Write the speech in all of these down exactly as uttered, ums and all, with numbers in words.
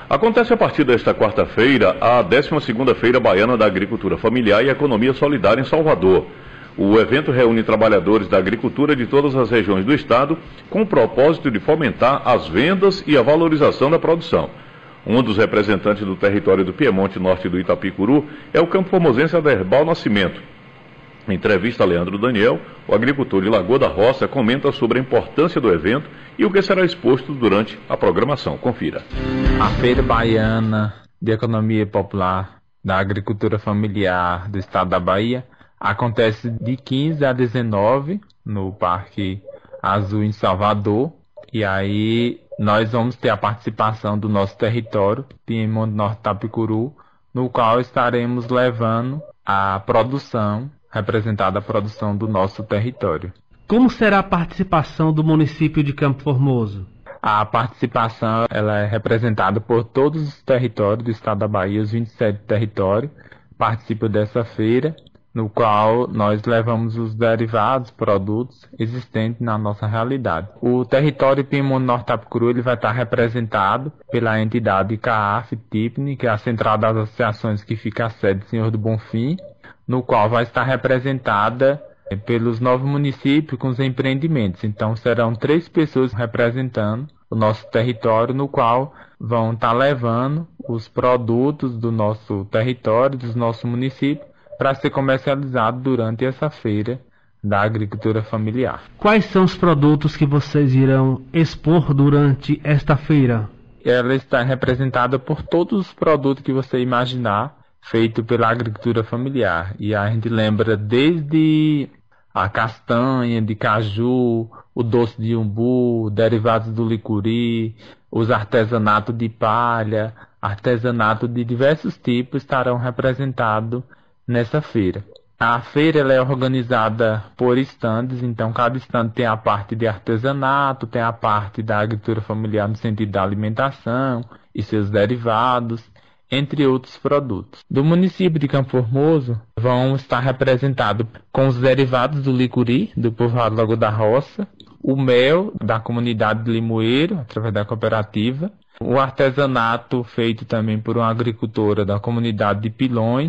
Acontece a partir desta quarta-feira a décima segunda Feira Baiana da Agricultura Familiar e Economia Solidária em Salvador. O evento reúne trabalhadores da agricultura de todas as regiões do estado com o propósito de fomentar as vendas e a valorização da produção. Um dos representantes do território do Piemonte Norte do Itapicuru é o campo formosense Aderbal Nascimento. Em entrevista a Leandro Daniel, o agricultor de Lagoa da Roça comenta sobre a importância do evento e o que será exposto durante a programação. Confira. A Feira Baiana de Economia Popular da Agricultura Familiar do Estado da Bahia acontece de quinze a dezenove no Parque Azul em Salvador. E aí nós vamos ter a participação do nosso território, Piemonte Norte Itapicuru, no qual estaremos levando a produção, representada a produção do nosso território. Como será a participação do município de Campo Formoso? A participação ela é representada por todos os territórios do estado da Bahia, os vinte e sete territórios participam dessa feira, no qual nós levamos os derivados, produtos existentes na nossa realidade. O território Piemonte Norte Itapicuru ele vai estar representado pela entidade C A A F Tipni, que é a Central das Associações que fica a sede do Senhor do Bonfim, no qual vai estar representada pelos nove municípios com os empreendimentos. Então serão três pessoas representando o nosso território, no qual vão estar levando os produtos do nosso território, dos nossos municípios, para ser comercializado durante essa feira da agricultura familiar. Quais são os produtos que vocês irão expor durante esta feira? Ela está representada por todos os produtos que você imaginar, feito pela agricultura familiar. E a gente lembra desde a castanha de caju, o doce de umbu, derivados do licuri, os artesanatos de palha, artesanato de diversos tipos estarão representados nessa feira. A feira ela é organizada por estandes, então cada estande tem a parte de artesanato, tem a parte da agricultura familiar no sentido da alimentação e seus derivados, entre outros produtos. Do município de Campo Formoso vão estar representados com os derivados do licuri, do povoado Lagoa da Roça, o mel da comunidade de Limoeiro, através da cooperativa, o artesanato feito também por uma agricultora da comunidade de Pilões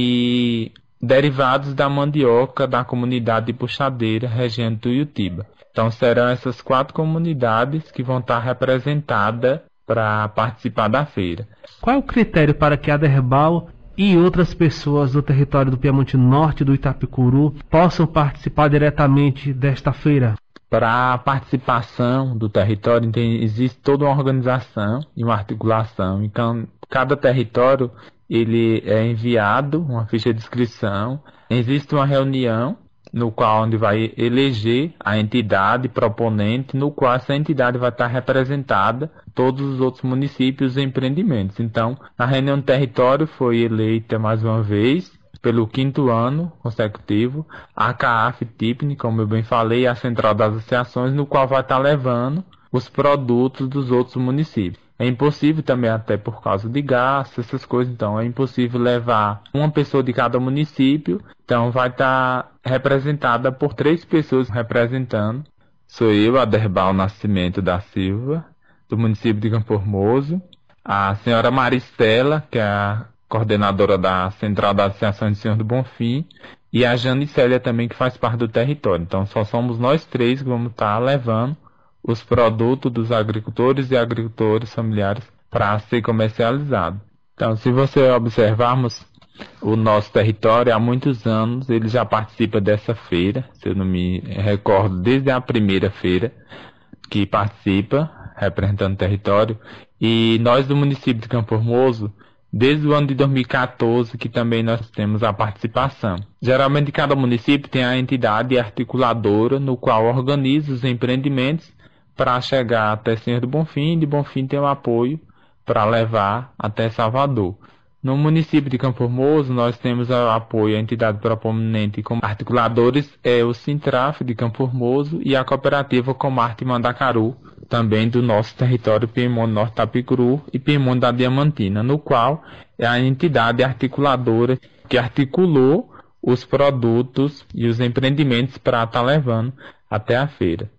e derivados da mandioca da comunidade de Puxadeira, região de Tuiutiba. Então serão essas quatro comunidades que vão estar representadas para participar da feira. Qual é o critério para que a Aderbal e outras pessoas do território do Piemonte Norte do Itapicuru possam participar diretamente desta feira? Para a participação do território, tem, existe toda uma organização e uma articulação. Então, cada território ele é enviado uma ficha de inscrição. Existe uma reunião no qual onde vai eleger a entidade proponente, no qual essa entidade vai estar representada todos os outros municípios e empreendimentos. Então, na reunião do território foi eleita mais uma vez, pelo quinto ano consecutivo, a C A A F Tipni, como eu bem falei, a Central das Associações, no qual vai estar levando os produtos dos outros municípios. É impossível também, até por causa de gasto, essas coisas, então é impossível levar uma pessoa de cada município, então vai estar representada por três pessoas representando. Sou eu, Aderbal Nascimento da Silva, do município de Campo Formoso, a senhora Maristela, que é a coordenadora da Central da Associação de Senhor do Bonfim, e a Jane Célia também, que faz parte do território. Então só somos nós três que vamos estar levando os produtos dos agricultores e agricultores familiares para ser comercializado. Então, se você observarmos o nosso território, há muitos anos ele já participa dessa feira, se eu não me recordo, desde a primeira feira que participa, representando o território, e nós do município de Campo Formoso, desde o ano de dois mil e quatorze, que também nós temos a participação. Geralmente cada município tem a entidade articuladora no qual organiza os empreendimentos para chegar até Senhor do Bonfim, e de Bonfim tem o apoio para levar até Salvador. No município de Campo Formoso, nós temos o apoio à entidade proponente como articuladores, é o Sintraf de Campo Formoso e a cooperativa Comarte Mandacaru, também do nosso território Piemonte Norte Itapicuru e Piemonte da Diamantina, no qual é a entidade articuladora que articulou os produtos e os empreendimentos para estar levando até a feira.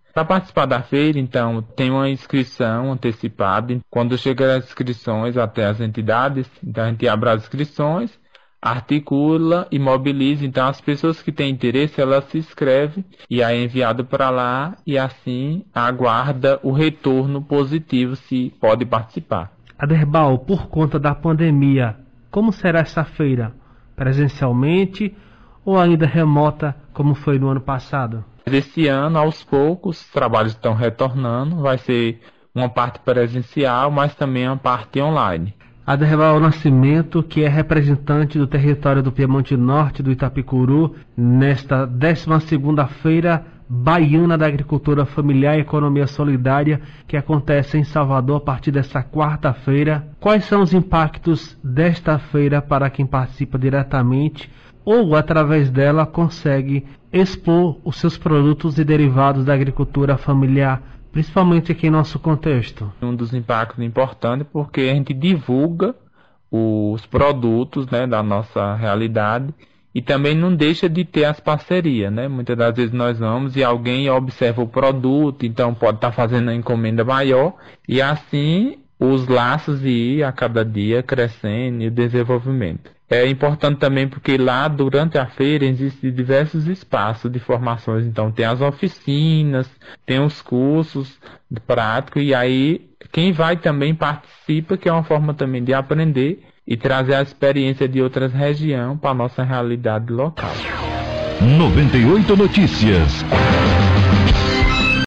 Para participar da feira, então, tem uma inscrição antecipada. Quando chegam as inscrições até as entidades, então a gente abre as inscrições, articula e mobiliza. Então, as pessoas que têm interesse, elas se inscrevem e aí é enviado para lá e assim aguarda o retorno positivo se pode participar. Aderbal, por conta da pandemia, como será essa feira? Presencialmente ou ainda remota, como foi no ano passado? Esse ano, aos poucos, os trabalhos estão retornando. Vai ser uma parte presencial, mas também uma parte online. Aderbal Nascimento, que é representante do território do Piemonte Norte do Itapicuru, nesta décima segunda Feira Baiana da Agricultura Familiar e Economia Solidária, que acontece em Salvador a partir desta quarta-feira. Quais são os impactos desta feira para quem participa diretamente ou através dela consegue expor os seus produtos e derivados da agricultura familiar, principalmente aqui em nosso contexto? Um dos impactos importantes porque a gente divulga os produtos, né, da nossa realidade e também não deixa de ter as parcerias, né? Muitas das vezes nós vamos e alguém observa o produto, então pode estar fazendo uma encomenda maior e assim os laços ir a cada dia crescendo e o desenvolvimento. É importante também porque lá durante a feira existem diversos espaços de formações, então tem as oficinas, tem os cursos práticos e aí quem vai também participa, que é uma forma também de aprender e trazer a experiência de outras regiões para a nossa realidade local. noventa e oito Notícias.